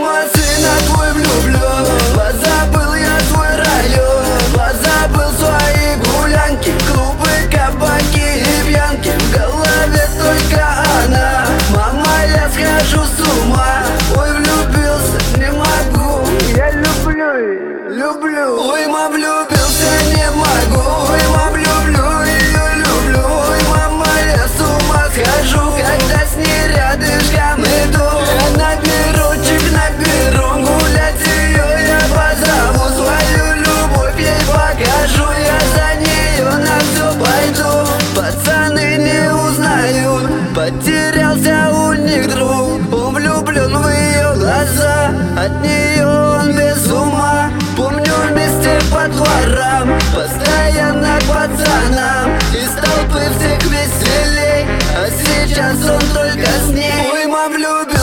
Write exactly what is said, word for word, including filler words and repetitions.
сына твой влюблен. Позабыл я свой район, позабыл свои гулянки, клубы, кабаки и пьянки. В голове только она, мама, я схожу с ума. Ой, влюбился, не могу, я люблю ее, люблю. Ой, мам, влюбился, не могу. Ой, мам, люблю ее, люблю. Ой, мама, я с ума схожу, когда с ней рядышком иду. Я наберу, наберу, гулять ее я позову. Свою любовь ей покажу, я за нее на все пойду. Пацаны не узнают, потерялся у них друг. Он влюблен в ее глаза, от нее он без ума. Помню вместе по дворам, постоянно к пацанам. Из толпы всех веселей, а сейчас он только с ней. Ой, мам, влюбился.